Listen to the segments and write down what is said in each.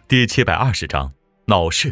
第720章闹事。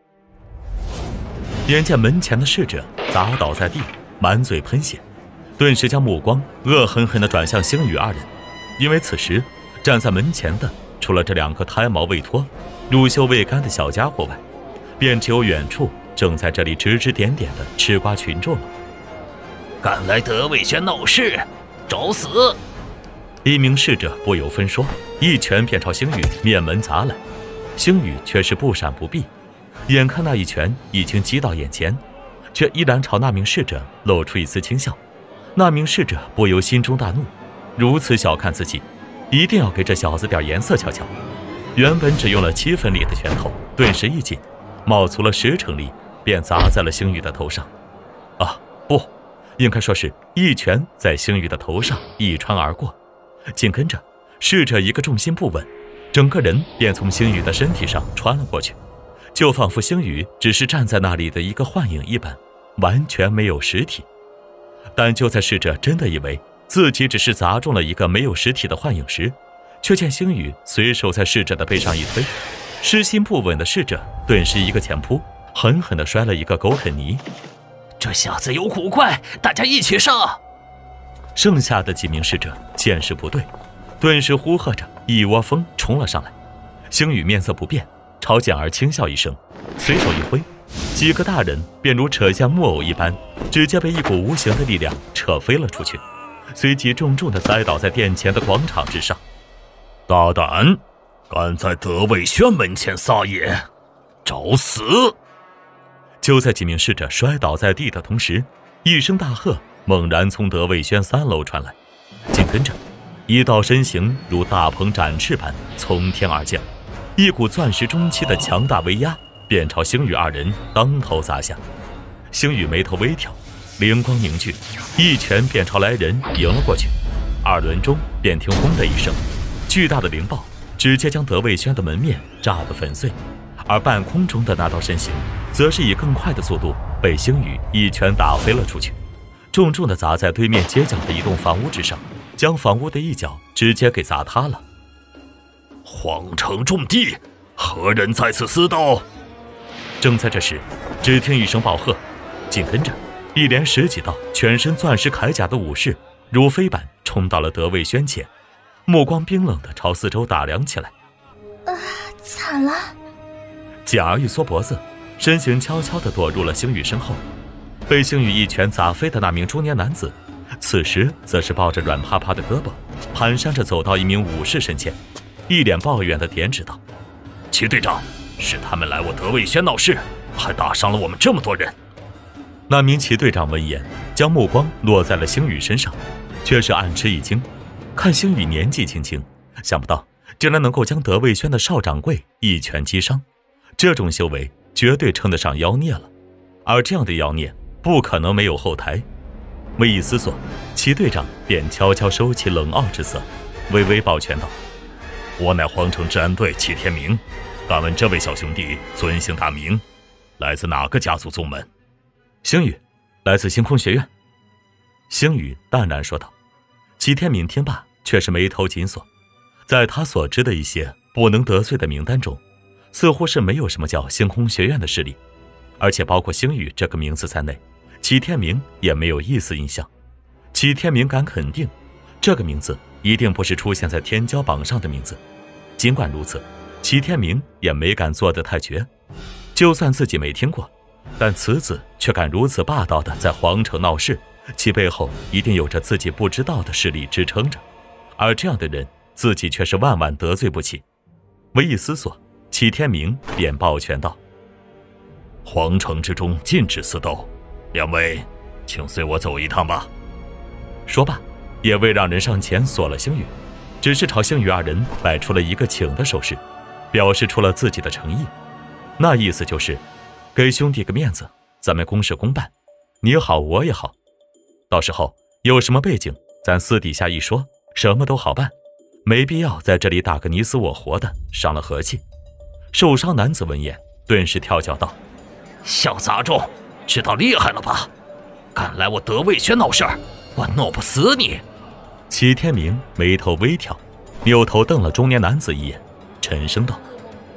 眼见门前的侍者砸倒在地，满嘴喷血，顿时将目光恶狠狠地转向星宇二人。因为此时站在门前的除了这两个胎毛未脱、乳臭未干的小家伙外，便只有远处正在这里指指点点的吃瓜群众了。 敢来德卫轩闹事，找死！ 一名侍者不由分说，一拳便朝星宇面门砸来。星宇却是不闪不避，眼看那一拳已经击到眼前，却依然朝那名侍者露出一丝轻笑。那名侍者不由心中大怒，如此小看自己，一定要给这小子点颜色瞧瞧。原本只用了7分力的拳头，顿时一紧，冒足了10成力，便砸在了星宇的头上。不，应该说是一拳在星宇的头上一穿而过。紧跟着，侍者一个重心不稳，整个人便从星宇的身体上穿了过去，就仿佛星宇只是站在那里的一个幻影一般，完全没有实体。但就在侍者真的以为自己只是砸中了一个没有实体的幻影时，却见星宇随手在侍者的背上一推，失心不稳的侍者顿时一个前扑，狠狠地摔了一个狗啃泥。 这小子有古怪，大家一起上！ 剩下的几名侍者见势不对，顿时呼喝着一窝蜂冲了上来。星宇面色不变，朝简儿轻笑一声，随手一挥，几个大人便如扯下木偶一般，直接被一股无形的力量扯飞了出去，随即重重地栽倒在殿前的广场之上。 大胆，敢在德卫轩门前撒野，找死！ 就在几名侍者摔倒在地的同时，一声大喝猛然从德卫轩3楼传来，紧跟着一道身形如大鹏展翅般从天而降，一股钻石中期的强大威压便朝星宇二人当头砸下。星宇眉头微挑，灵光凝聚，一拳便朝来人迎了过去。2轮中便听轰的一声，巨大的灵爆直接将德卫轩的门面炸得粉碎，而半空中的那道身形则是以更快的速度被星宇一拳打飞了出去，重重地砸在对面街角的一栋房屋之上，将房屋的一角直接给砸塌了。 皇城重地，何人在此私斗？ 正在这时，只听一声暴喝，紧跟着一连10几道全身钻石铠甲的武士如飞般冲到了德卫轩前，目光冰冷地朝四周打量起来。 惨了！ 简儿一缩脖子，身形悄悄地躲入了星宇身后。被星宇一拳砸飞的那名中年男子，此时则是抱着软趴趴的胳膊，蹒跚着走到一名武士身前，一脸抱怨地点指道： 齐队长，是他们来我德卫轩闹事，还打伤了我们这么多人。 那名齐队长闻言，将目光落在了星宇身上，却是暗吃一惊。看星宇年纪轻轻，想不到竟然能够将德卫轩的少掌柜一拳击伤，这种修为绝对称得上妖孽了。而这样的妖孽不可能没有后台。微一思索，齐队长便悄悄收起冷傲之色，微微抱拳道： 我乃皇城治安队齐天明，敢问这位小兄弟尊姓大名，来自哪个家族宗门？ 星宇，来自星空学院。星宇淡然说道。齐天明听罢却是眉头紧锁，在他所知的一些不能得罪的名单中，似乎是没有什么叫星空学院的势力，而且包括星宇这个名字在内，齐天明也没有一丝印象。齐天明敢肯定，这个名字一定不是出现在天骄榜上的名字。尽管如此，齐天明也没敢做得太绝，就算自己没听过，但此子却敢如此霸道地在皇城闹事，其背后一定有着自己不知道的势力支撑着，而这样的人自己却是万万得罪不起。微一思索，齐天明便抱拳道： 皇城之中禁止私斗，两位请随我走一趟吧。 说罢，也未让人上前锁了星宇，只是朝星宇二人摆出了一个请的手势，表示出了自己的诚意。那意思就是给兄弟个面子，咱们公事公办，你好我也好，到时候有什么背景咱私底下一说，什么都好办，没必要在这里打个你死我活的，伤了和气。受伤男子闻言顿时跳脚道： 小杂种，知道厉害了吧？敢来我德卫轩闹事儿，我弄不死你！ 齐天明眉头微挑，扭头瞪了中年男子一眼，沉声道：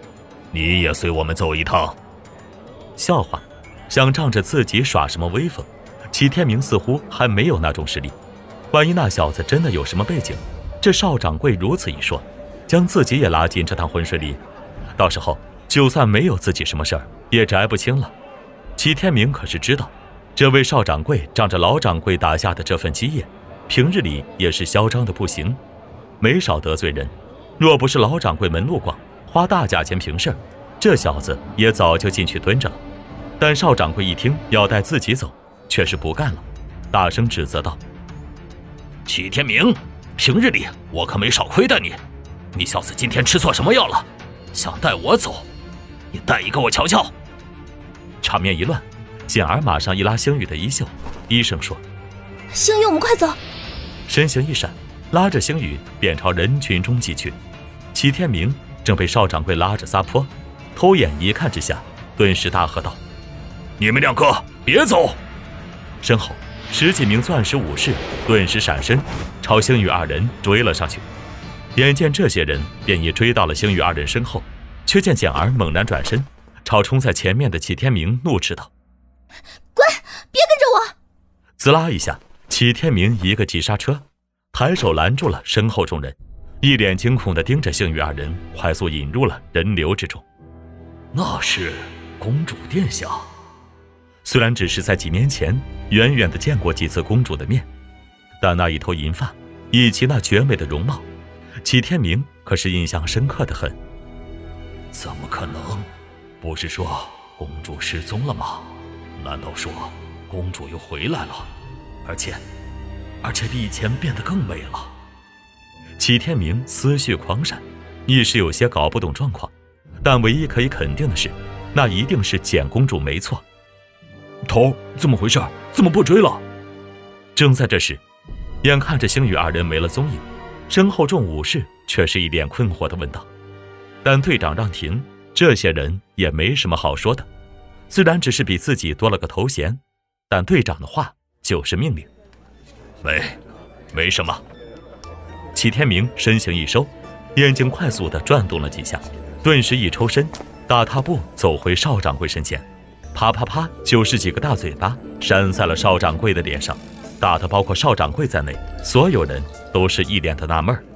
你也随我们走一趟。 笑话，想仗着自己耍什么威风？齐天明似乎还没有那种实力。万一那小子真的有什么背景，这邵掌柜如此一说，将自己也拉进这趟浑水里，到时候就算没有自己什么事儿，也摘不清了。齐天明可是知道，这位邵掌柜仗着老掌柜打下的这份基业，平日里也是嚣张的不行，没少得罪人。若不是老掌柜门路广，花大价钱平事，这小子也早就进去蹲着了。但邵掌柜一听要带自己走，却是不干了，大声指责道： 齐天明，平日里我可没少亏待你，你小子今天吃错什么药了？想带我走？你带一个我瞧瞧。 场面一乱，简儿马上一拉星宇的衣袖，低声说： 星宇，我们快走。 身形一闪，拉着星宇便朝人群中挤去。齐天明正被邵掌柜拉着撒泼，偷眼一看之下，顿时大喝道： 你们两个别走！ 身后10几名钻石武士顿时闪身，朝星宇二人追了上去。眼见这些人便已追到了星宇二人身后，却见简儿猛然转身，朝冲在前面的齐天明怒斥道： 滚，别跟着我！ 滋啦一下，齐天明一个急刹车，抬手拦住了身后众人，一脸惊恐地盯着星宇二人，快速引入了人流之中。 那是公主殿下。 虽然只是在几年前远远地见过几次公主的面，但那一头银发以及那绝美的容貌，齐天明可是印象深刻的很。 怎么可能？不是说公主失踪了吗？难道说公主又回来了？而且比以前变得更美了。 齐天明思绪狂闪，一时有些搞不懂状况，但唯一可以肯定的是，那一定是简公主没错。 头，怎么回事？怎么不追了？ 正在这时，眼看着星宇二人没了踪影，身后众武士却是一脸困惑地问道。但队长让停，这些人也没什么好说的。虽然只是比自己多了个头衔，但队长的话就是命令。 没什么。 齐天明身形一收，眼睛快速地转动了几下，顿时一抽身，大踏步走回邵掌柜身前，啪啪啪90几个大嘴巴扇在了邵掌柜的脸上，打得包括邵掌柜在内，所有人都是一脸的纳闷儿。